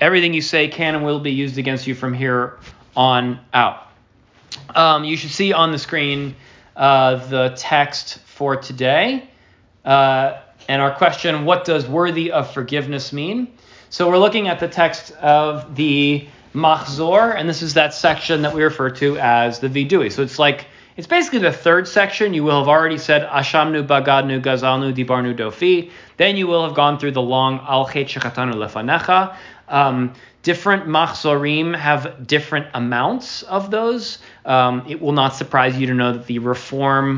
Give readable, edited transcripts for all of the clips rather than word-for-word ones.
everything you say can and will be used against you from here on out. You should see on the screen the text for today. And our question, what does worthy of forgiveness mean? So we're looking at the text of the Machzor, and this is that section that we refer to as the Vidui. So it's basically the third section. You will have already said Ashamnu, Bagadnu, Gazalnu, Dibarnu, Dofi. Then you will have gone through the long Al Chet Shechatanu Lefanecha. Different Machzorim have different amounts of those. It will not surprise you to know that the Reform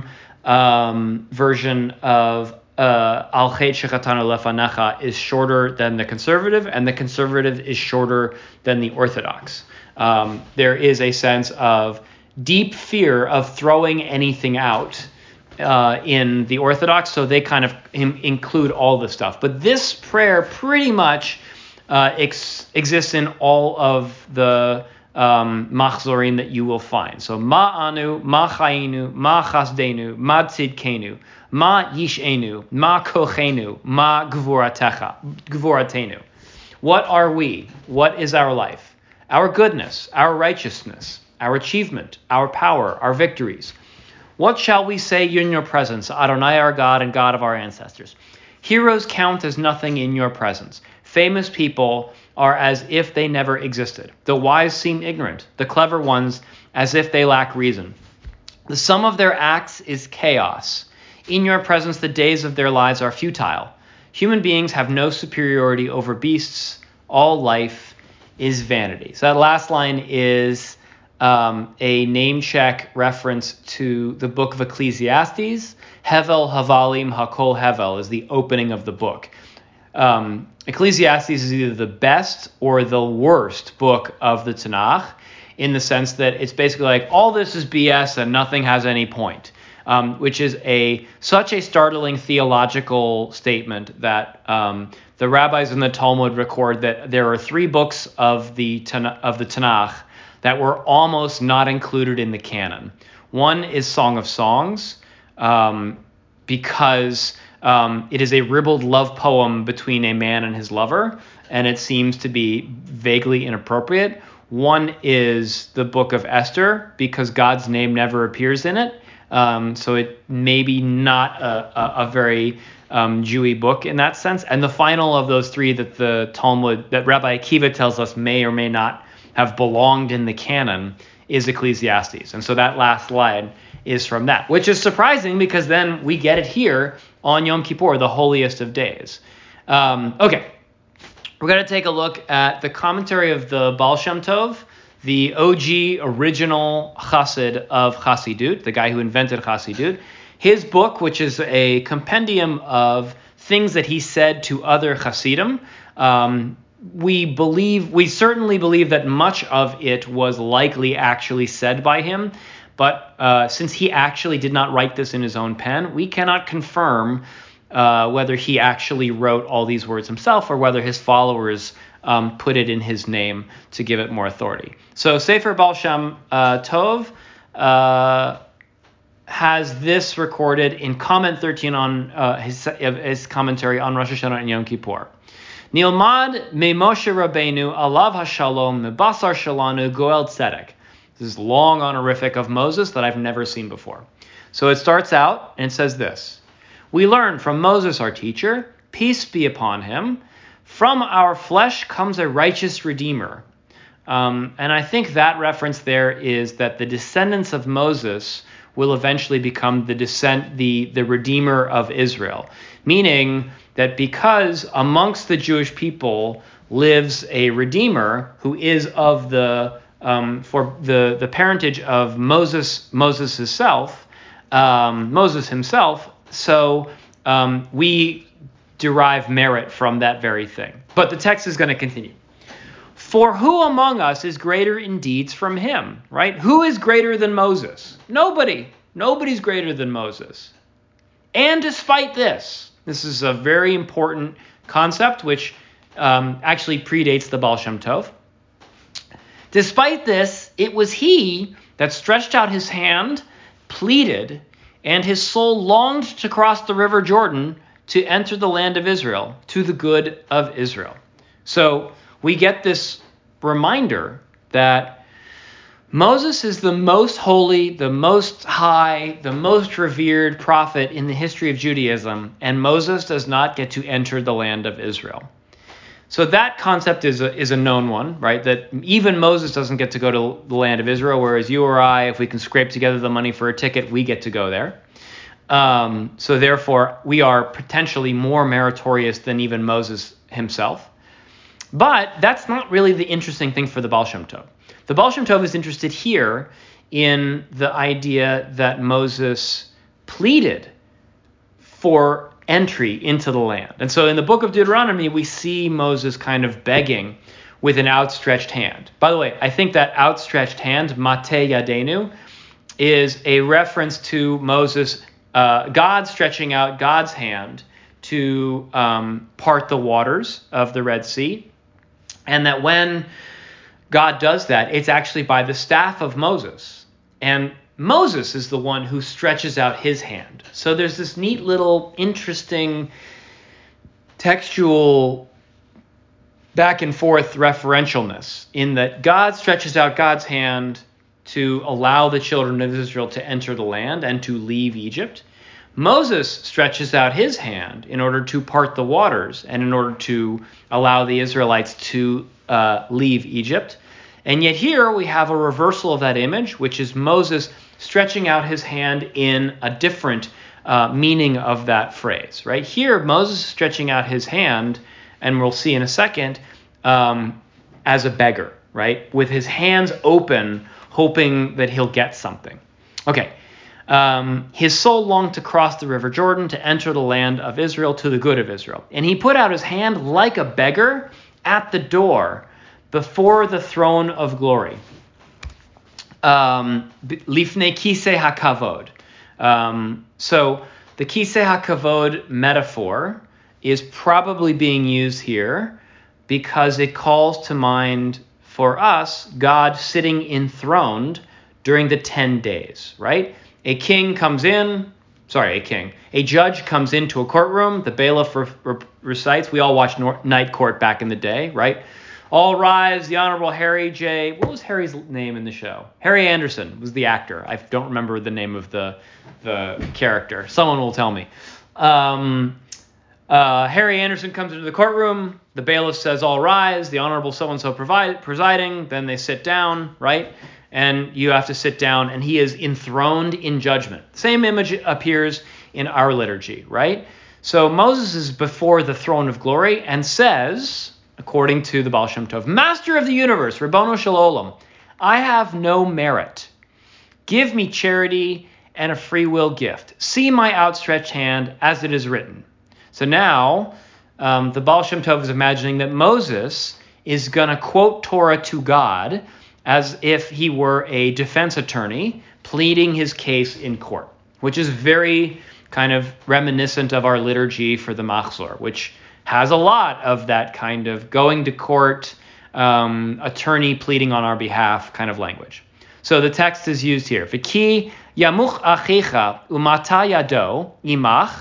version of Al Chet Shechatanu Lefanecha is shorter than the Conservative, and the Conservative is shorter than the Orthodox. There is a sense of deep fear of throwing anything out in the Orthodox, so they kind of include all the stuff. But this prayer pretty much exists in all of the Machzorim that you will find. So Ma Anu, Ma Chayinu, Ma Chasdenu, Ma Tzidkenu, Ma Yishenu, Ma Kochenu, Ma Gvuratenu. What are we? What is our life? Our goodness, our righteousness, our achievement, our power, our victories. What shall we say in your presence, Adonai our God and God of our ancestors? Heroes count as nothing in your presence. Famous people are as if they never existed. The wise seem ignorant, the clever ones as if they lack reason. The sum of their acts is chaos. In your presence, the days of their lives are futile. Human beings have no superiority over beasts. All life is vanity. So that last line is a name check reference to the book of Ecclesiastes. Hevel Havalim Hakol Hevel is the opening of the book. Ecclesiastes is either the best or the worst book of the Tanakh, in the sense that it's basically like all this is BS and nothing has any point, which is such a startling theological statement that the rabbis in the Talmud record that there are 3 books of the Tanakh that were almost not included in the canon. One is Song of Songs, because it is a ribald love poem between a man and his lover, and it seems to be vaguely inappropriate. One is the book of Esther, because God's name never appears in it. So it may be not a very Jewy book in that sense. And the final of those 3 that the Talmud, that Rabbi Akiva tells us may or may not have belonged in the canon, is Ecclesiastes. And so that last line is from that, which is surprising because then we get it here on Yom Kippur, the holiest of days. Okay, we're going to take a look at the commentary of the Baal Shem Tov, the OG original Chassid of Chassidut, the guy who invented Chassidut. His book, which is a compendium of things that he said to other Chassidim, we certainly believe that much of it was likely actually said by him, but since he actually did not write this in his own pen, we cannot confirm whether he actually wrote all these words himself or whether his followers put it in his name to give it more authority. So Sefer Baal Shem Tov has this recorded in comment 13 on his commentary on Rosh Hashanah and Yom Kippur. Nilmad me Moshe Rabbeinu alav hashalom me basar shalanu goel tzedek. This is long honorific of Moses that I've never seen before. So it starts out and it says this: we learn from Moses our teacher, peace be upon him, from our flesh comes a righteous redeemer. And I think that reference there is that the descendants of Moses will eventually become the redeemer of Israel, meaning that because amongst the Jewish people lives a redeemer who is of the parentage of Moses himself, so we derive merit from that very thing. But the text is going to continue. For who among us is greater in deeds from him, right? Who is greater than Moses? Nobody. Nobody's greater than Moses. And despite this is a very important concept which actually predates the Baal Shem Tov. Despite this, it was he that stretched out his hand, pleaded, and his soul longed to cross the river Jordan to enter the land of Israel, to the good of Israel. So we get this reminder that Moses is the most holy, the most high, the most revered prophet in the history of Judaism, and Moses does not get to enter the land of Israel. So that concept is a known one, right? That even Moses doesn't get to go to the land of Israel, whereas you or I, if we can scrape together the money for a ticket, we get to go there. So therefore, we are potentially more meritorious than even Moses himself. But that's not really the interesting thing for the Baal Shem Tov. The Baal Shem Tov is interested here in the idea that Moses pleaded for entry into the land. And so in the book of Deuteronomy, we see Moses kind of begging with an outstretched hand. By the way, I think that outstretched hand, Mate Yadenu, is a reference to Moses, God stretching out God's hand to part the waters of the Red Sea. And that when God does that, it's actually by the staff of Moses. And Moses is the one who stretches out his hand. So there's this neat little interesting textual back and forth referentialness in that God stretches out God's hand to allow the children of Israel to enter the land and to leave Egypt. Moses stretches out his hand in order to part the waters and in order to allow the Israelites to leave Egypt. And yet here we have a reversal of that image, which is Moses stretching out his hand in a different meaning of that phrase, right? Here, Moses is stretching out his hand, and we'll see in a second, as a beggar, right? With his hands open, hoping that he'll get something. Okay. His soul longed to cross the river Jordan to enter the land of Israel to the good of Israel. And he put out his hand like a beggar at the door before the throne of glory. Lifnei kisei hakavod. So the kisei hakavod metaphor is probably being used here because it calls to mind for us God sitting enthroned during the 10 days, right? A judge comes into a courtroom, the bailiff recites, we all watched Night Court back in the day, right? All rise, the Honorable Harry J. What was Harry's name in the show? Harry Anderson was the actor. I don't remember the name of the character. Someone will tell me. Harry Anderson comes into the courtroom. The bailiff says, all rise, the Honorable so-and-so presiding. Then they sit down, right? And you have to sit down, and he is enthroned in judgment. Same image appears in our liturgy, right? So Moses is before the throne of glory and says, according to the Baal Shem Tov, Master of the universe, Ribbono Shel Olam, I have no merit. Give me charity and a free will gift. See my outstretched hand as it is written. So now the Baal Shem Tov is imagining that Moses is going to quote Torah to God as if he were a defense attorney pleading his case in court, which is very kind of reminiscent of our liturgy for the Machzor, which has a lot of that kind of going to court, attorney pleading on our behalf kind of language. So the text is used here. V'ki yamuch achicha umata yado imach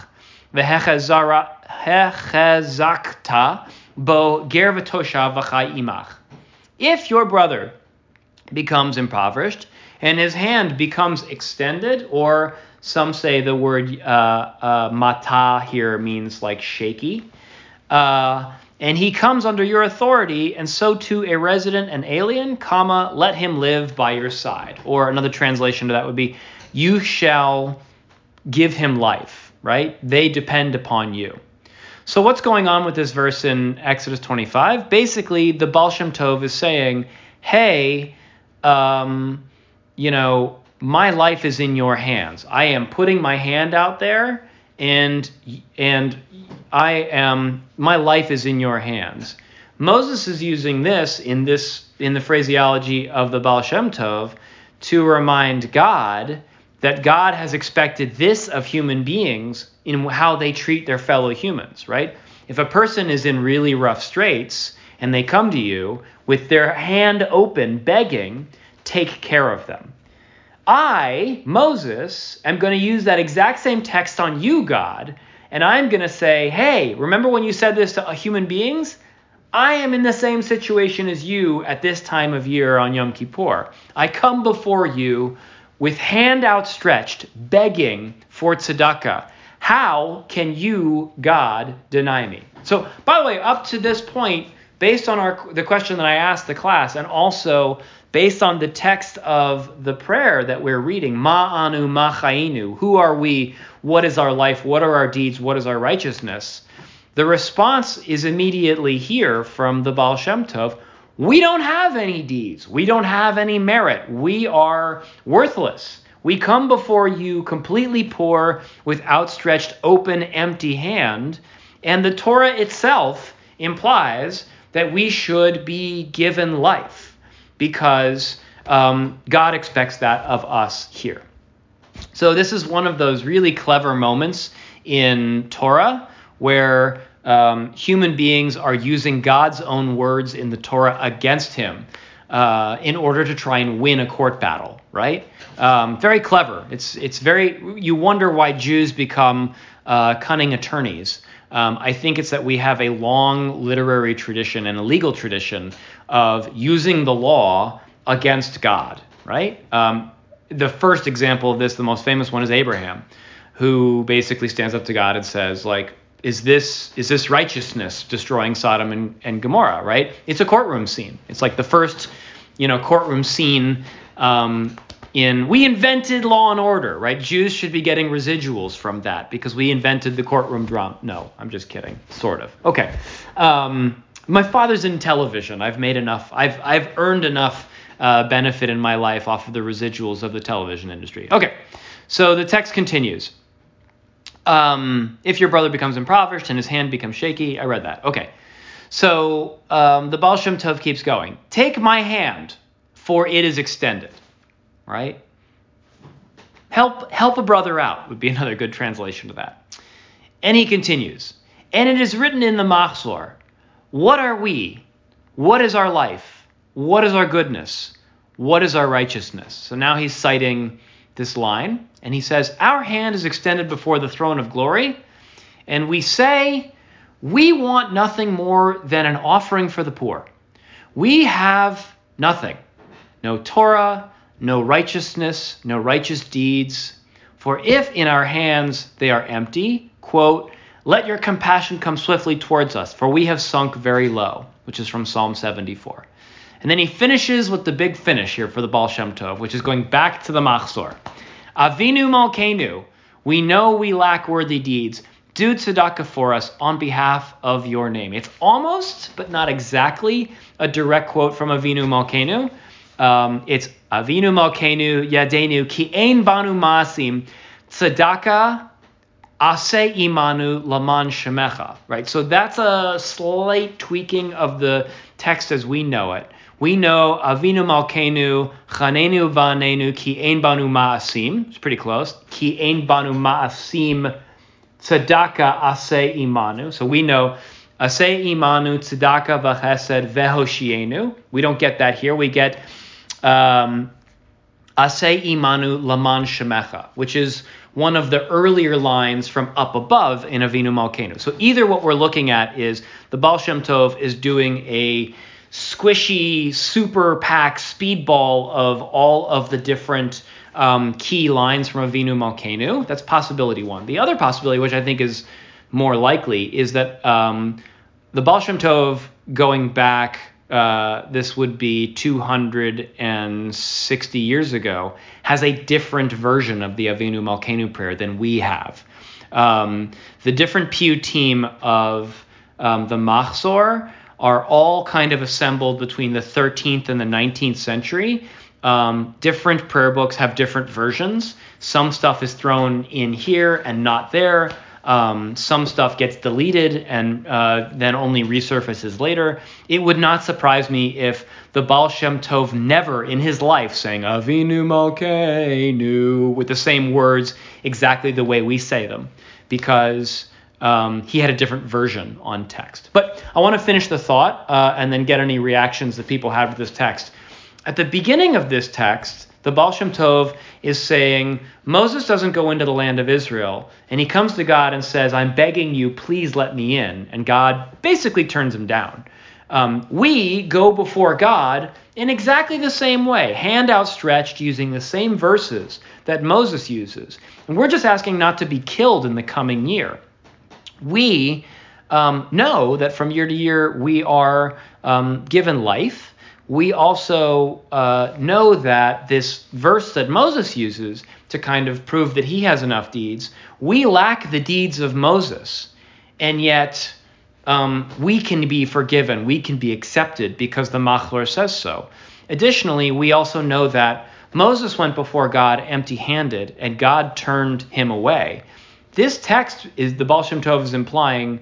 v'hechezakta bo ger v'toshav v'chai imach. If your brother becomes impoverished and his hand becomes extended, or some say the word mata here means like shaky, and he comes under your authority, and so too a resident and alien, let him live by your side. Or another translation to that would be, you shall give him life, right? They depend upon you. So what's going on with this verse in Exodus 25? Basically, the Baal Shem Tov is saying, hey, my life is in your hands. I am putting my hand out there, and my life is in your hands. Moses is using this in the phraseology of the Baal Shem Tov to remind God that God has expected this of human beings in how they treat their fellow humans, right? If a person is in really rough straits and they come to you with their hand open, begging, take care of them. I, Moses, am going to use that exact same text on you, God, and I'm going to say, hey, remember when you said this to human beings? I am in the same situation as you at this time of year on Yom Kippur. I come before you with hand outstretched, begging for tzedakah. How can you, God, deny me? So, by the way, up to this point, based on the question that I asked the class, and also based on the text of the prayer that we're reading, Ma anu, ma chayinu, who are we, what is our life, what are our deeds, what is our righteousness? The response is immediately here from the Baal Shem Tov. We don't have any deeds. We don't have any merit. We are worthless. We come before you completely poor, with outstretched, open, empty hand. And the Torah itself implies that we should be given life because God expects that of us here. So this is one of those really clever moments in Torah where human beings are using God's own words in the Torah against him in order to try and win a court battle, right? Very clever. It's very, you wonder why Jews become cunning attorneys. I think it's that we have a long literary tradition and a legal tradition of using the law against God, right? The first example of this, the most famous one, is Abraham, who basically stands up to God and says, like, is this righteousness destroying Sodom and Gomorrah, right? It's a courtroom scene. It's like the first, courtroom scene we invented Law and Order, right? Jews should be getting residuals from that because we invented the courtroom drama. No, I'm just kidding. Sort of. Okay. My father's in television. I've made enough. I've earned enough benefit in my life off of the residuals of the television industry. Okay. So the text continues. If your brother becomes impoverished and his hand becomes shaky, I read that. Okay. So the Baal Shem Tov keeps going. Take my hand, for it is extended. Right? Help a brother out would be another good translation of that. And he continues. And it is written in the Machzor, what are we? What is our life? What is our goodness? What is our righteousness? So now he's citing this line, and he says, our hand is extended before the throne of glory, and we say, we want nothing more than an offering for the poor. We have nothing. No Torah, no righteousness, no righteous deeds. For if in our hands they are empty, quote, let your compassion come swiftly towards us, for we have sunk very low, which is from Psalm 74. And then he finishes with the big finish here for the Baal Shem Tov, which is going back to the Machzor. Avinu Malkeinu, we know we lack worthy deeds. Do tzedakah for us on behalf of your name. It's almost, but not exactly, a direct quote from Avinu Malkeinu. It's Avinu Malkeinu Yadenu Ki Ein Banu Maasim Tzedakah Aseh Imanu Laman Shemecha. Right, so that's a slight tweaking of the text as we know it. We know Avinu Malkeinu Chanenu Vanenu Ki Ein Banu Maasim. It's pretty close. Ki Ein Banu Maasim Tzedakah Aseh Imanu. So we know Aseh Imanu Tzedakah V'Chesed Vehoshienu. We don't get that here. We get Aseh Imanu Laman Shemecha, which is one of the earlier lines from up above in Avinu Malkeinu. So either what we're looking at is the Baal Shem Tov is doing a squishy, super packed speedball of all of the different key lines from Avinu Malkeinu. That's possibility one. The other possibility, which I think is more likely, is that the Baal Shem Tov going back, this would be 260 years ago, has a different version of the Avinu Malkeinu prayer than we have. The different piyutim of the Machzor are all kind of assembled between the 13th and the 19th century. Different prayer books have different versions. Some stuff is thrown in here and not there. Some stuff gets deleted and then only resurfaces later. It would not surprise me if the Baal Shem Tov never in his life sang Avinu Malkeinu with the same words exactly the way we say them, because he had a different version on text. But I want to finish the thought and then get any reactions that people have to this text. At the beginning of this text, the Baal Shem Tov is saying, Moses doesn't go into the land of Israel, and he comes to God and says, I'm begging you, please let me in. And God basically turns him down. We go before God in exactly the same way, hand outstretched, using the same verses that Moses uses. And we're just asking not to be killed in the coming year. We know that from year to year we are given life. We also know that this verse that Moses uses to kind of prove that he has enough deeds, we lack the deeds of Moses, and yet we can be forgiven, we can be accepted because the Machlar says so. Additionally, we also know that Moses went before God empty-handed, and God turned him away. This text is, the Baal Shem Tov is implying,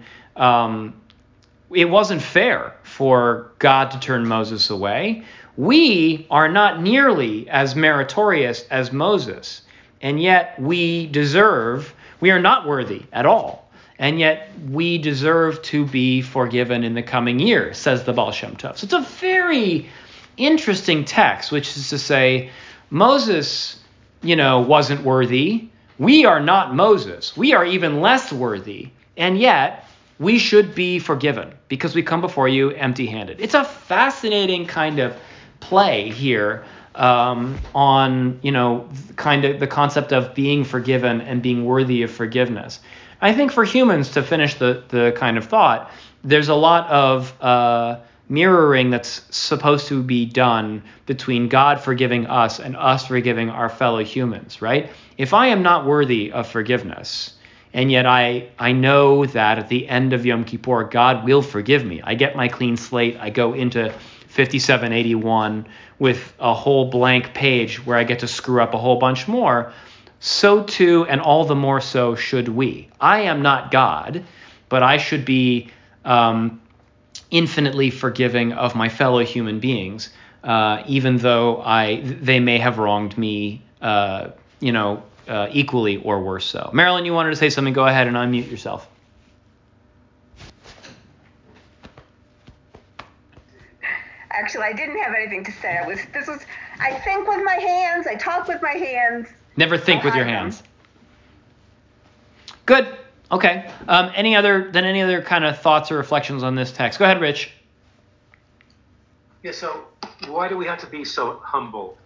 it wasn't fair for God to turn Moses away. We are not nearly as meritorious as Moses, and yet we are not worthy at all, and yet we deserve to be forgiven in the coming year, says the Baal Shem Tov. So it's a very interesting text, which is to say, Moses, wasn't worthy. We are not Moses. We are even less worthy, and yet we should be forgiven because we come before you empty-handed. It's a fascinating kind of play here on, kind of the concept of being forgiven and being worthy of forgiveness. I think for humans, to finish the kind of thought, there's a lot of mirroring that's supposed to be done between God forgiving us and us forgiving our fellow humans, right? If I am not worthy of forgiveness, and yet I know that at the end of Yom Kippur, God will forgive me. I get my clean slate. I go into 5781 with a whole blank page where I get to screw up a whole bunch more. So too, and all the more so, should we. I am not God, but I should be infinitely forgiving of my fellow human beings, even though they may have wronged me, equally or worse so. Marilyn, you wanted to say something? Go ahead and unmute yourself. Actually, I didn't have anything to say. I think with my hands. I talk with my hands. Never think with your hands. Good. Okay. Any other kind of thoughts or reflections on this text? Go ahead, Rich. Yeah. So why do we have to be so humble?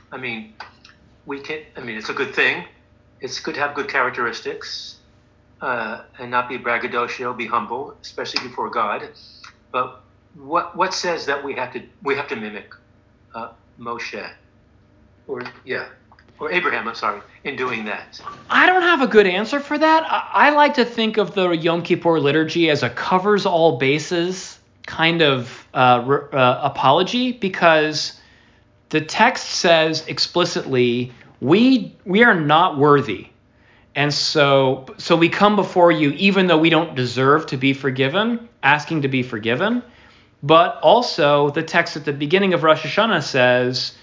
It's a good thing. It's good to have good characteristics and not be braggadocio, be humble, especially before God. But what says that we have to mimic Moshe or Abraham, in doing that? I don't have a good answer for that. I like to think of the Yom Kippur liturgy as a covers all bases kind of apology, because the text says explicitly, we are not worthy. And so we come before you even though we don't deserve to be forgiven, asking to be forgiven. But also the text at the beginning of Rosh Hashanah says,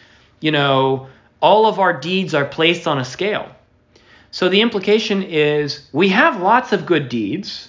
all of our deeds are placed on a scale. So the implication is we have lots of good deeds,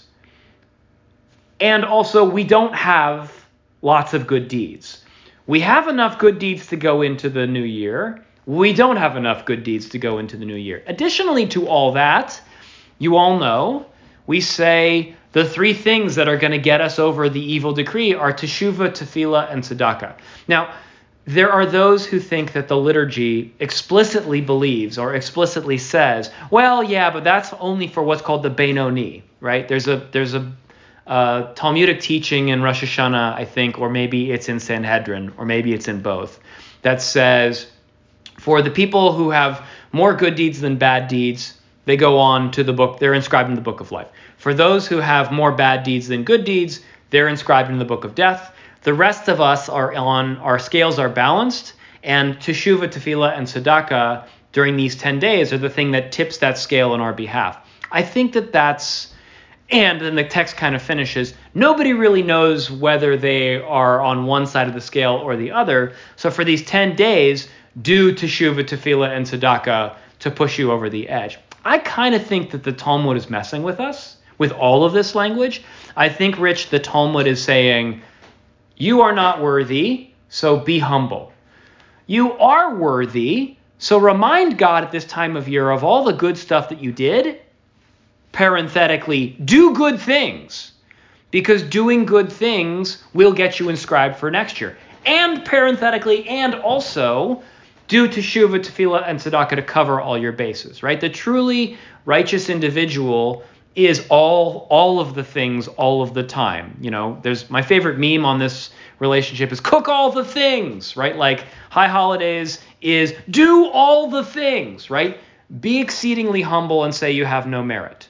and also we don't have lots of good deeds. We have enough good deeds to go into the new year. We don't have enough good deeds to go into the new year. Additionally to all that, you all know, we say the three things that are going to get us over the evil decree are teshuvah, tefillah, and tzedakah. Now, there are those who think that the liturgy explicitly believes or explicitly says, well, yeah, but that's only for what's called the Benoni, right? There's a Talmudic teaching in Rosh Hashanah, I think, or maybe it's in Sanhedrin, or maybe it's in both, that says for the people who have more good deeds than bad deeds, they go on to the book, they're inscribed in the book of life. For those who have more bad deeds than good deeds, they're inscribed in the book of death. The rest of us our scales are balanced, and teshuvah, tefillah, and tzedakah during these 10 days are the thing that tips that scale on our behalf. I think that's, and then the text kind of finishes, nobody really knows whether they are on one side of the scale or the other. So for these 10 days, do teshuvah, tefillah, and tzedakah to push you over the edge. I kind of think that the Talmud is messing with us with all of this language. I think, Rich, the Talmud is saying, you are not worthy, so be humble. You are worthy, so remind God at this time of year of all the good stuff that you did. Parenthetically, do good things. because doing good things will get you inscribed for next year. And parenthetically, and also do teshuvah, tefillah, and tzedakah to cover all your bases, right? The truly righteous individual is all of the things all of the time. There's my favorite meme on this relationship is cook all the things, right? Like high holidays is do all the things, right? Be exceedingly humble and say you have no merit.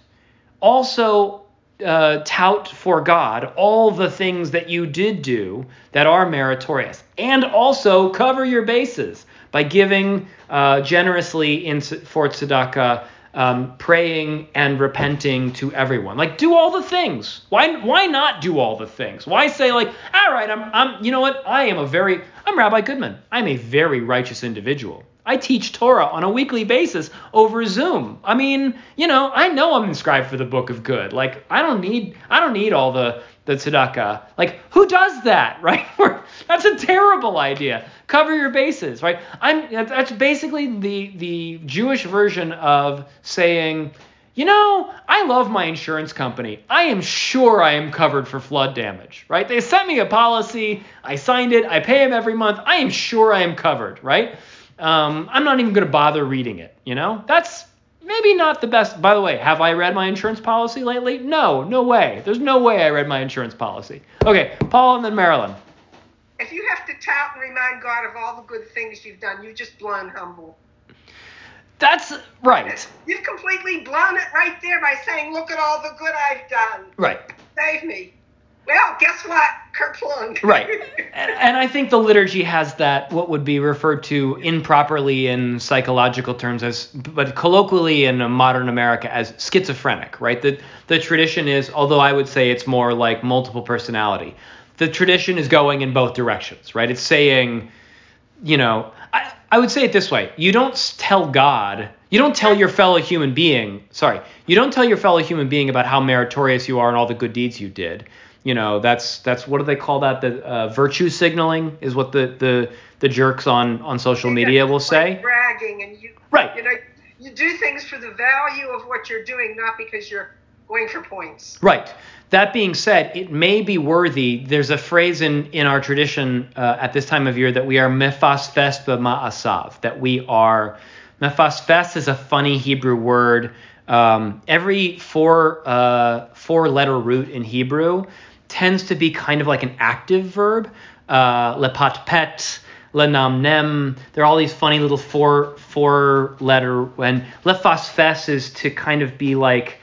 Also, tout for God all the things that you did do that are meritorious, and also cover your bases by giving generously for tzedakah, praying and repenting to everyone. Like, do all the things. Why not do all the things? Why say like, all right, I'm you know what? I'm Rabbi Goodman. I'm a very righteous individual. I teach Torah on a weekly basis over Zoom. I mean, I know I'm inscribed for the Book of Good. Like, I don't need all the tzedakah. Like, who does that, right? That's a terrible idea. Cover your bases, right? That's basically the Jewish version of saying, I love my insurance company. I am sure I am covered for flood damage, right? They sent me a policy. I signed it. I pay them every month. I am sure I am covered, right? I'm not even going to bother reading it, That's maybe not the best. By the way, have I read my insurance policy lately? No way. There's no way I read my insurance policy. Okay, Paul and then Marilyn. If you have to tout and remind God of all the good things you've done, you've just blown humble. That's right. You've completely blown it right there by saying, look at all the good I've done. Right. Save me. Well, guess what? Kerplunk. Right. And I think the liturgy has that, what would be referred to improperly in psychological terms but colloquially in modern America as schizophrenic, right? The tradition is, although I would say it's more like multiple personality, the tradition is going in both directions, right? It's saying, I would say it this way. You don't tell God, you don't tell your fellow human being about how meritorious you are and all the good deeds you did. That's what do they call that? The virtue signaling is what the jerks on social media will say. Like bragging, and you do things for the value of what you're doing, not because you're going for points. Right. That being said, it may be worthy. There's a phrase in our tradition at this time of year that we are mefasfes b'ma'asav, that we are mefasfes is a funny Hebrew word. Every four-letter root in Hebrew tends to be kind of like an active verb. Lepatpet, lenamnem. There are all these funny little four-letter. When lefasfes is to kind of be like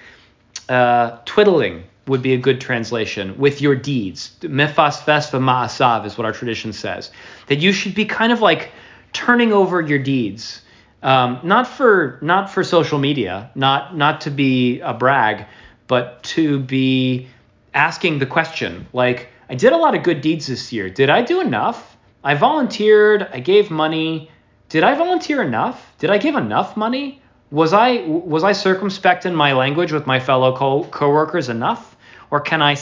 twiddling would be a good translation with your deeds. Mefasfes v'ma'asav is what our tradition says. That you should be kind of like turning over your deeds. Not for social media, not to be a brag, but to be asking the question, like, I did a lot of good deeds this year. Did I do enough? I volunteered. I gave money. Did I volunteer enough? Did I give enough money? Was I circumspect in my language with my fellow coworkers enough? Or can I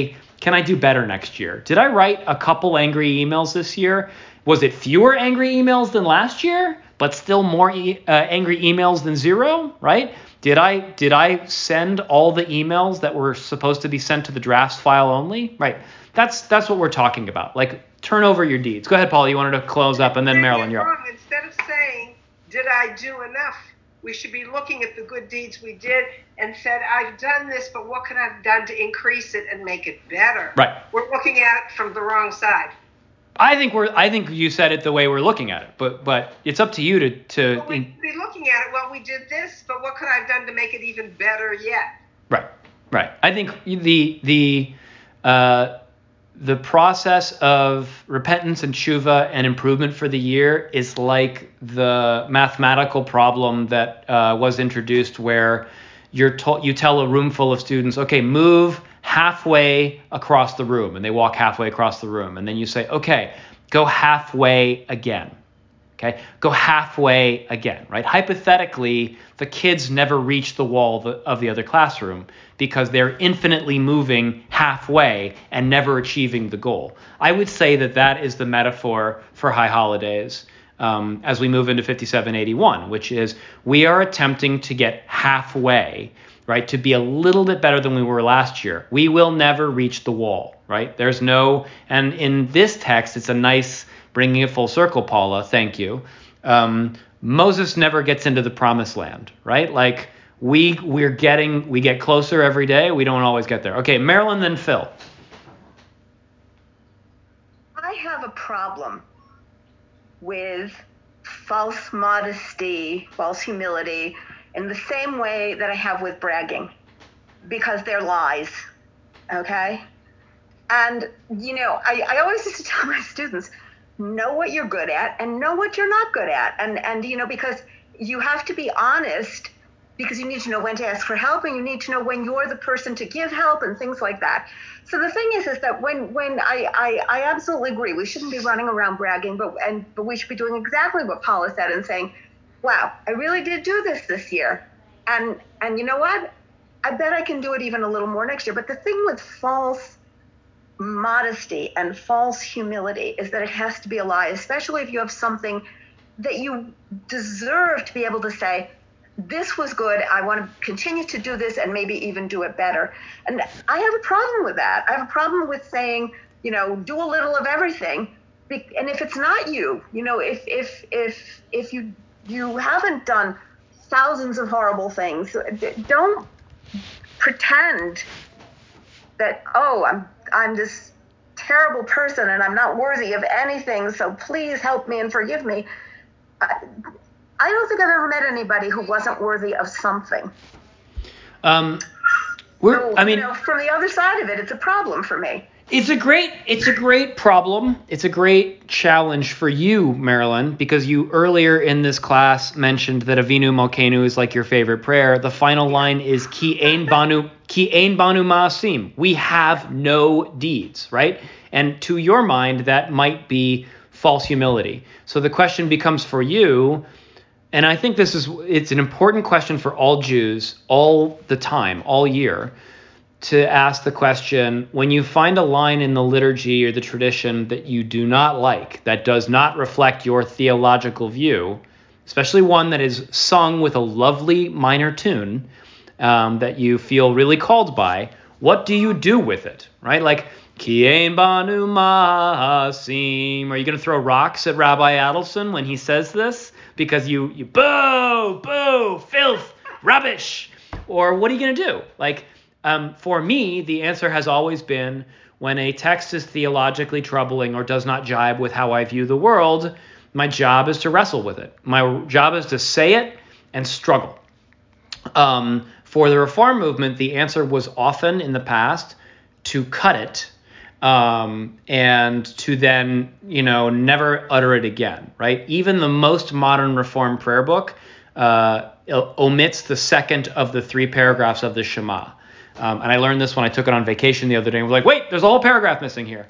do better next year? Did I write a couple angry emails this year? Was it fewer angry emails than last year, but still more angry emails than zero, right? Did I send all the emails that were supposed to be sent to the drafts file only? Right. That's what we're talking about. Like, turn over your deeds. Go ahead, Paul. You wanted to close up, and then Marilyn, you're up. Instead of saying, did I do enough? We should be looking at the good deeds we did and said, I've done this, but what could I have done to increase it and make it better? Right. We're looking at it from the wrong side. I think you said it the way we're looking at it, but it's up to you to. Well, we'd be looking at it. Well, we did this, but what could I have done to make it even better yet? Right. I think the process of repentance and tshuva and improvement for the year is like the mathematical problem that was introduced, where you tell a room full of students, okay, move halfway across the room, and they walk halfway across the room, and then you say, okay, go halfway again. Okay, go halfway again, right? Hypothetically, the kids never reach the wall of the other classroom because they're infinitely moving halfway and never achieving the goal. I would say that is the metaphor for high holidays as we move into 5781, which is we are attempting to get halfway, right? To be a little bit better than we were last year. We will never reach the wall, right? There's no, and in this text, it's a nice bringing it full circle, Paula. Thank you. Moses never gets into the promised land, right? Like we get closer every day. We don't always get there. Okay, Marilyn, then Phil. I have a problem with false modesty, false humility, in the same way that I have with bragging, because they're lies, okay? And, I always used to tell my students, know what you're good at and know what you're not good at. And because you have to be honest, because you need to know when to ask for help, and you need to know when you're the person to give help and things like that. So the thing is that when I absolutely agree, we shouldn't be running around bragging, but we should be doing exactly what Paula said and saying, wow, I really did do this year. And you know what? I bet I can do it even a little more next year. But the thing with false modesty and false humility is that it has to be a lie, especially if you have something that you deserve to be able to say, this was good, I want to continue to do this and maybe even do it better. And I have a problem with that. I have a problem with saying, do a little of everything. And if it's not you, if you haven't done thousands of horrible things, don't pretend that, I'm this terrible person and I'm not worthy of anything, so please help me and forgive me. I don't think I've ever met anybody who wasn't worthy of something. From the other side of it, it's a problem for me. It's a great problem. It's a great challenge for you, Marilyn, because you earlier in this class mentioned that Avinu Malkeinu is like your favorite prayer. The final line is Ki ein banu ma'asim. We have no deeds, right? And to your mind, that might be false humility. So the question becomes for you, and I think it's an important question for all Jews all the time, all year, to ask the question, when you find a line in the liturgy or the tradition that you do not like, that does not reflect your theological view, especially one that is sung with a lovely minor tune that you feel really called by, what do you do with it, right? Like, Ki ein banu ma'asim. Are you going to throw rocks at Rabbi Adelson when he says this? Because you boo, filth, rubbish. Or what are you going to do? Like, for me, the answer has always been, when a text is theologically troubling or does not jibe with how I view the world, my job is to wrestle with it. My job is to say it and struggle. For the Reform movement, the answer was often in the past to cut it and to then, never utter it again, right? Even the most modern Reform prayer book omits the second of the 3 paragraphs of the Shema. And I learned this when I took it on vacation the other day. I was like, wait, there's a whole paragraph missing here.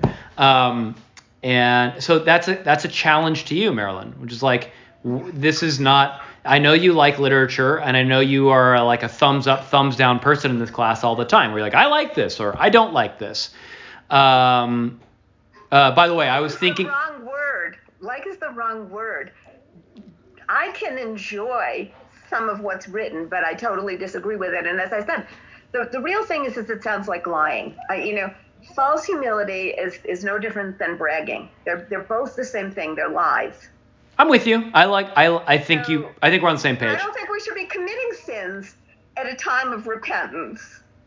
And so that's a challenge to you, Marilyn, which is like, this is not, I know you like literature, and I know you are like a thumbs up, thumbs down person in this class all the time, where you're like, I like this, or I don't like this. By the way, I was thinking... The wrong word. Like is the wrong word. I can enjoy some of what's written, but I totally disagree with it. And as I said, the real thing is it sounds like lying. False humility is no different than bragging. They're both the same thing. They're lies. I'm with you. I think we're on the same page. I don't think we should be committing sins at a time of repentance.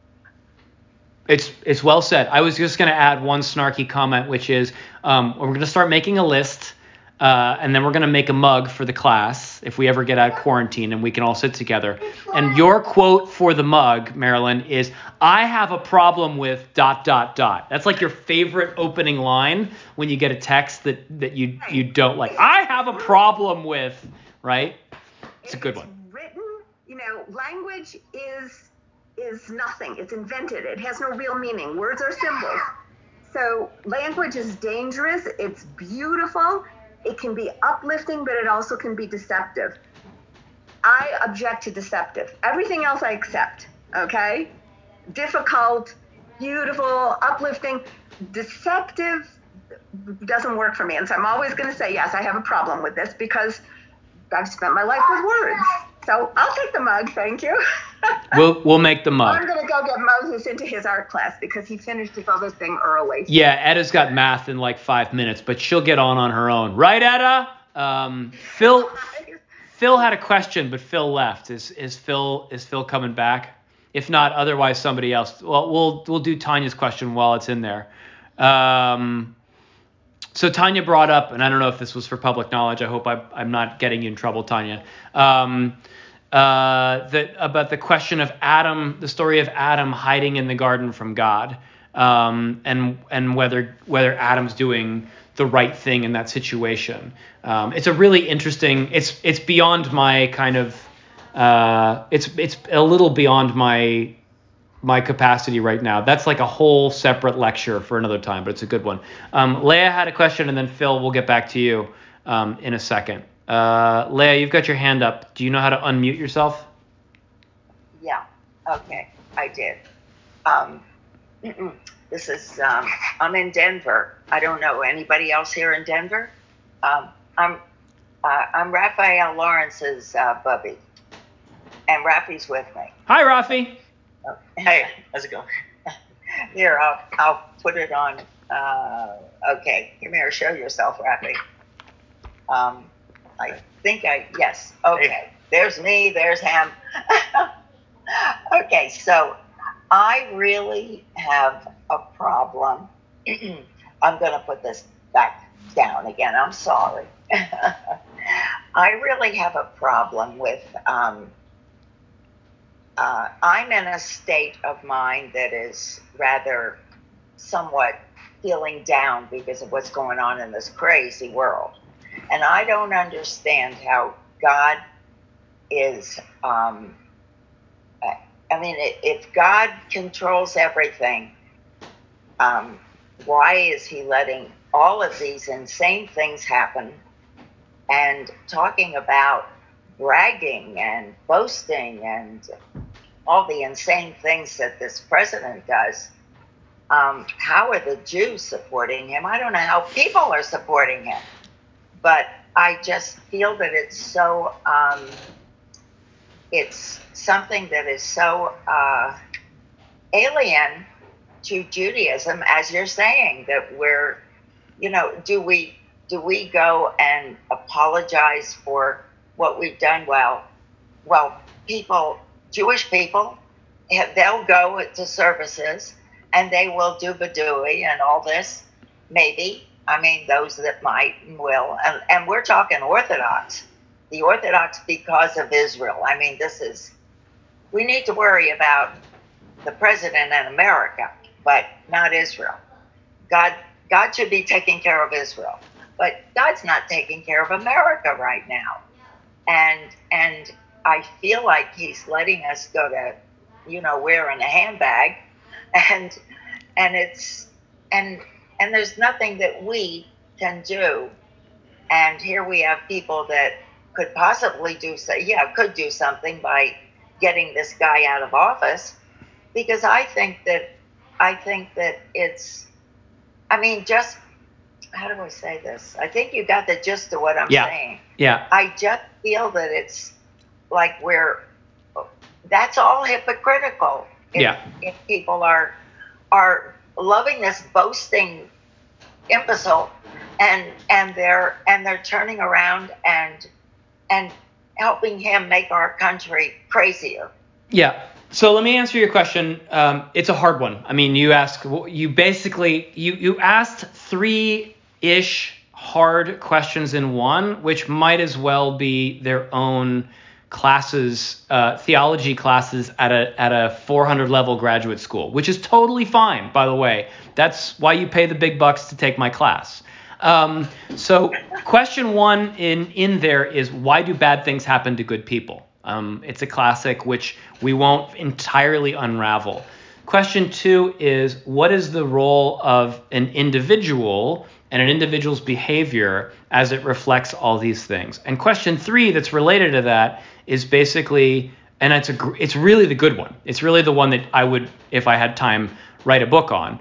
It's well said. I was just going to add one snarky comment, which is we're going to start making a list, and then we're going to make a mug for the class if we ever get out of quarantine and we can all sit together. And your quote for the mug, Marilyn, is, I have a problem with ... That's like your favorite opening line when you get a text that you don't like. I have a problem with, right? It's a good one. Written, language is nothing. It's invented. It has no real meaning. Words are symbols. So language is dangerous. It's beautiful. It can be uplifting, but it also can be deceptive. I object to deceptive. Everything else I accept, okay? Difficult, beautiful, uplifting. Deceptive doesn't work for me. And so I'm always going to say, yes, I have a problem with this because I've spent my life with words. So I'll take the mug, thank you. We'll make the mug. I'm gonna go get Moses into his art class because he finished his other thing early. Yeah, Edda's got math in like 5 minutes, but she'll get on her own, right, Edda? Phil had a question, but Phil left. Is Phil coming back? If not, otherwise somebody else. Well, we'll do Tanya's question while it's in there. So Tanya brought up, and I don't know if this was for public knowledge. I hope I'm not getting you in trouble, Tanya. About the question of Adam, the story of Adam hiding in the garden from God, and whether Adam's doing the right thing in that situation. It's a really interesting. It's beyond my kind of. It's a little beyond my capacity right now. That's like a whole separate lecture for another time, but it's a good one. Leah had a question, and then Phil, we'll get back to you in a second. Leah, you've got your hand up. Do you know how to unmute yourself? Yeah. Okay, I did. This is I'm in Denver. I don't know anybody else here in Denver. I'm Raphael Lawrence's bubby, and Rafi's with me. Hi, Rafi. Hey, how's it going? Here, I'll put it on. Okay, come here, show yourself, Rafi. I think yes. Okay, hey. There's me, there's him. Okay, so I really have a problem. I'm going to put this back down again. I'm sorry. I really have a problem with. I'm in a state of mind that is rather somewhat feeling down because of what's going on in this crazy world. And I don't understand how God is, if God controls everything, why is he letting all of these insane things happen? And talking about bragging and boasting and all the insane things that this president does. How are the Jews supporting him? I don't know how people are supporting him, but I just feel that it's so, it's something that is so alien to Judaism, as you're saying, that we're, do we go and apologize for what we've done? Well, Jewish people, they'll go to services and they will do Badui and all this, maybe. I mean, those that might and will. And we're talking Orthodox. The Orthodox because of Israel. I mean, we need to worry about the president and America, but not Israel. God should be taking care of Israel. But God's not taking care of America right now. And I feel like he's letting us go to, wearing a handbag, and there's nothing that we can do. And here we have people that could possibly could do something by getting this guy out of office, because I think that it's, just, how do I say this? I think you got the gist of what I'm saying. Yeah. I just feel that it's like that's all hypocritical. If people are loving this boasting imbecile, and they're turning around and helping him make our country crazier. Yeah. So let me answer your question. It's a hard one. I mean, you asked 3-ish hard questions in one, which might as well be their own classes, theology classes at a 400 level graduate school, which is totally fine, by the way. That's why you pay the big bucks to take my class. So question one in there is, why do bad things happen to good people? It's a classic which we won't entirely unravel. Question two is, what is the role of an individual and an individual's behavior as it reflects all these things? And question three that's related to that is basically, and it's really the good one. It's really the one that I would, if I had time, write a book on,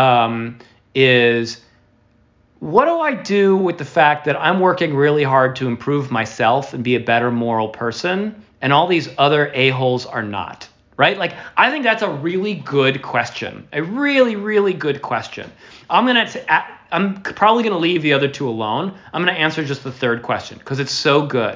is, what do I do with the fact that I'm working really hard to improve myself and be a better moral person, and all these other a-holes are not, right? Like, I think that's a really good question, a really, really good question. I'm probably going to leave the other two alone. I'm going to answer just the third question because it's so good.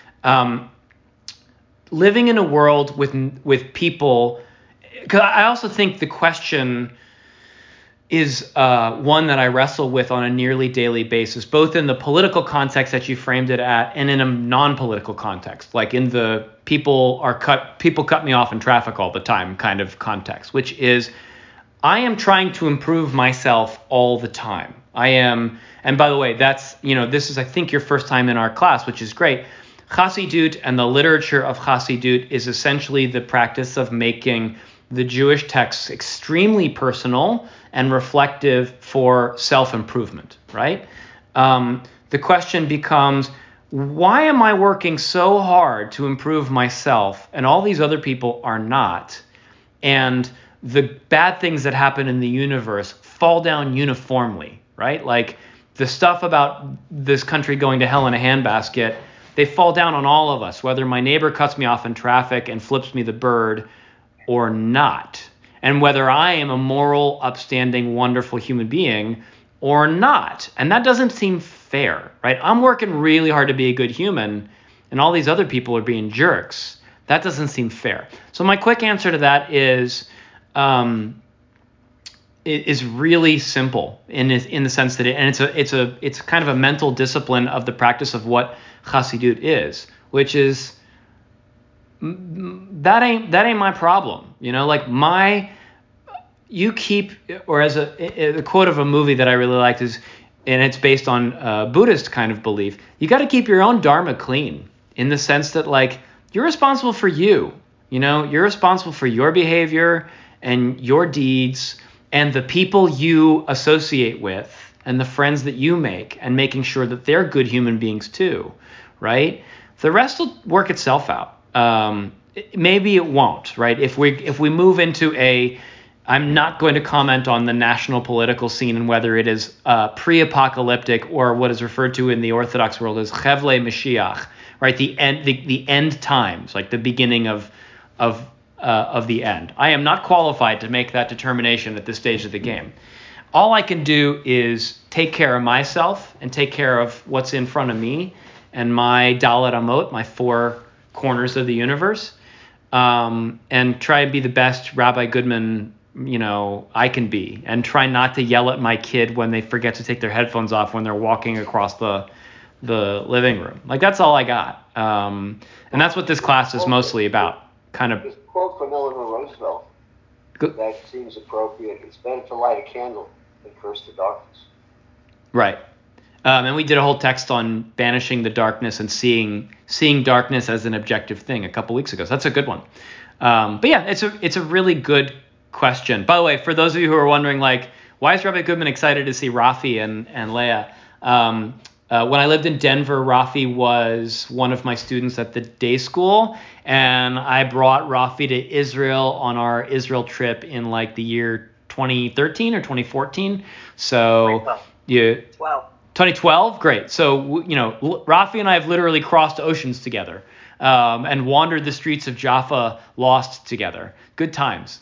Living in a world with people, because I also think the question is one that I wrestle with on a nearly daily basis, both in the political context that you framed it at and in a non-political context, like in the people cut me off in traffic all the time kind of context, which is I am trying to improve myself all the time. I am, and by the way, that's, this is, I think, your first time in our class, which is great. Chassidut and the literature of Chassidut is essentially the practice of making the Jewish texts extremely personal and reflective for self-improvement, right? The question becomes, why am I working so hard to improve myself and all these other people are not? And the bad things that happen in the universe fall down uniformly, right? Like the stuff about this country going to hell in a handbasket, they fall down on all of us, whether my neighbor cuts me off in traffic and flips me the bird or not, and whether I am a moral, upstanding, wonderful human being or not. And that doesn't seem fair, right? I'm working really hard to be a good human, and all these other people are being jerks. That doesn't seem fair. So my quick answer to that is really simple in the sense that it's kind of a mental discipline of the practice of what Chassidut is, which is that ain't my problem, like a quote of a movie that I really liked is, and it's based on Buddhist kind of belief, you got to keep your own dharma clean in the sense that like you're responsible for you're responsible for your behavior and your deeds and the people you associate with and the friends that you make and making sure that they're good human beings too, right? The rest will work itself out. Maybe it won't, right? If we move into I'm not going to comment on the national political scene and whether it is pre-apocalyptic or what is referred to in the Orthodox world as Chevle Mashiach, right? The end times, like the beginning of the end. I am not qualified to make that determination at this stage of the game. All I can do is take care of myself and take care of what's in front of me and my Dalet Amot, my four corners of the universe, and try and be the best Rabbi Goodman, I can be, and try not to yell at my kid when they forget to take their headphones off when they're walking across the living room. Like, that's all I got. And that's what this class is mostly about. Kind of. This quote from Eleanor Roosevelt that seems appropriate. It's better to light a candle than curse the darkness. Right. And we did a whole text on banishing the darkness and seeing darkness as an objective thing a couple weeks ago. So that's a good one. But yeah, it's a really good question. By the way, for those of you who are wondering, like, why is Rabbi Goodman excited to see Rafi and Leah? When I lived in Denver, Rafi was one of my students at the day school, and I brought Rafi to Israel on our Israel trip in like the year 2013 or 2014. So 2012, great. So Rafi and I have literally crossed oceans together and wandered the streets of Jaffa lost together. Good times.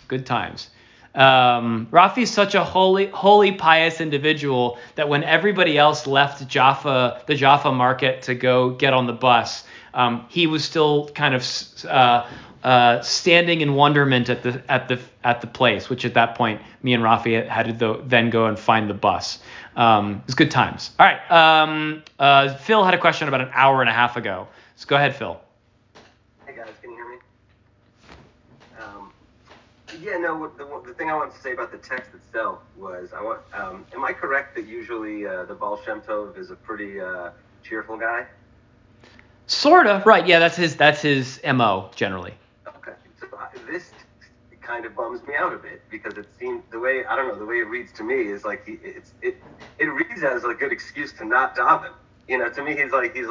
Rafi's such a holy, pious individual that when everybody else left the Jaffa market to go get on the bus, he was still kind of standing in wonderment at the place, which at that point me and Rafi had to then go and find the bus. It was good times. All right. Phil had a question about an hour and a half ago. So go ahead, Phil. Hey guys, can you hear me? The thing I wanted to say about the text itself was, am I correct that usually the Baal Shem Tov is a pretty cheerful guy? Sorta, right? Yeah, that's his MO generally. Okay, so this kind of bums me out a bit because it seems the way it reads to me is like it reads as a good excuse to not daven. To me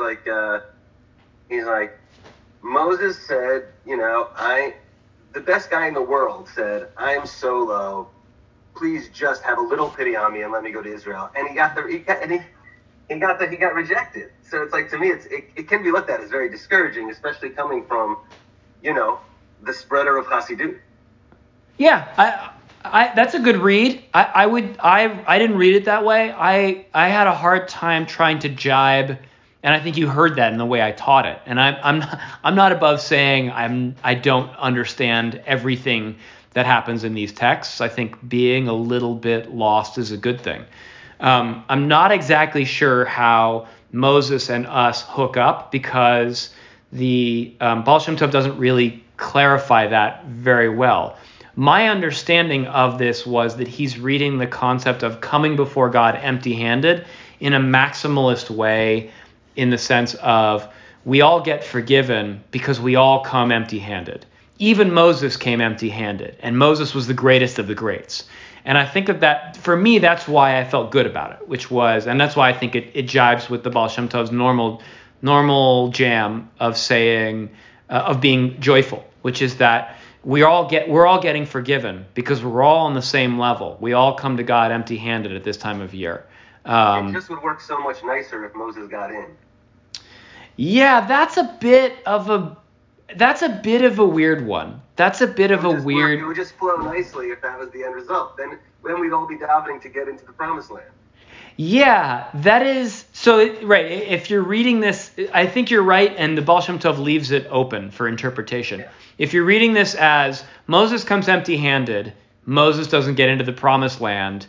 he's like Moses said, the best guy in the world said, I am so low, please just have a little pity on me and let me go to Israel. And he got rejected. So it's like, to me, it can be looked at as very discouraging, especially coming from, the spreader of Hasidut. Yeah, I that's a good read. I didn't read it that way. I had a hard time trying to jibe, and I think you heard that in the way I taught it. And I'm not above saying I don't understand everything that happens in these texts. I think being a little bit lost is a good thing. I'm not exactly sure how Moses and us hook up, because the Baal Shem Tov doesn't really clarify that very well. My understanding of this was that he's reading the concept of coming before God empty-handed in a maximalist way, in the sense of we all get forgiven because we all come empty-handed. Even Moses came empty-handed, and Moses was the greatest of the greats. And I think that for me, that's why I felt good about it, and that's why I think it jibes with the Baal Shem Tov's normal jam of saying, of being joyful, which is that we're all getting forgiven because we're all on the same level. We all come to God empty-handed at this time of year. It just would work so much nicer if Moses got in. Yeah, that's a bit of a weird one. It would just flow nicely if that was the end result. Then we'd all be davening to get into the promised land. Yeah, that is so right. If you're reading this, I think you're right, and the Baal Shem Tov leaves it open for interpretation. Yeah. If you're reading this as Moses comes empty-handed, Moses doesn't get into the promised land,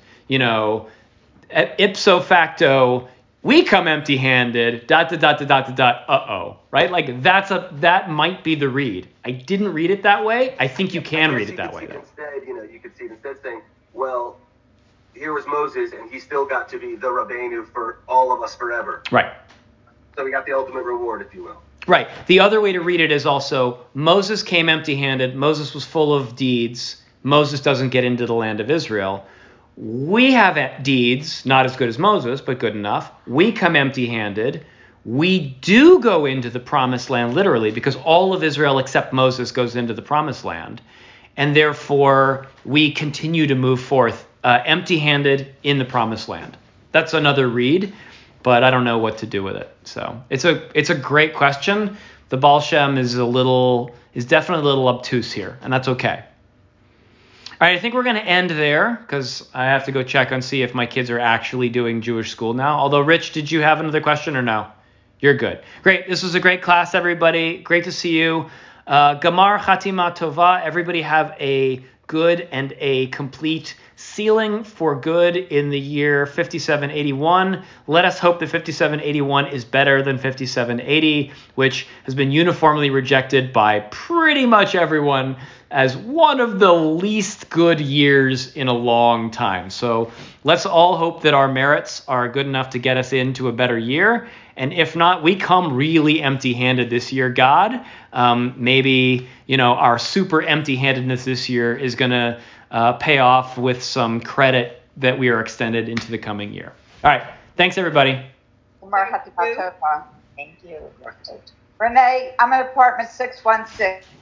ipso facto, we come empty-handed, ... right? Like that might be the read. I didn't read it that way. I think you can read it that way, though. Instead, you could see it instead saying, well, here was Moses, and he still got to be the Rabbeinu for all of us forever. Right. So we got the ultimate reward, if you will. Right. The other way to read it is also Moses came empty-handed. Moses was full of deeds. Moses doesn't get into the land of Israel. We have deeds, not as good as Moses, but good enough. We come empty-handed. We do go into the promised land literally, because all of Israel except Moses goes into the promised land. And therefore, we continue to move forth empty-handed in the promised land. That's another read, but I don't know what to do with it. So it's a great question. The Baal Shem is definitely a little obtuse here, and that's okay. All right, I think we're going to end there because I have to go check and see if my kids are actually doing Jewish school now. Although, Rich, did you have another question or no? You're good. Great. This was a great class, everybody. Great to see you. Gamar Chatima Tova. Everybody have a good and a complete sealing for good in the year 5781. Let us hope that 5781 is better than 5780, which has been uniformly rejected by pretty much everyone as one of the least good years in a long time. So let's all hope that our merits are good enough to get us into a better year. And if not, we come really empty-handed this year, God. Maybe, our super empty-handedness this year is going to pay off with some credit that we are extended into the coming year. All right. Thanks, everybody. Thank you. Renee, I'm in apartment 616.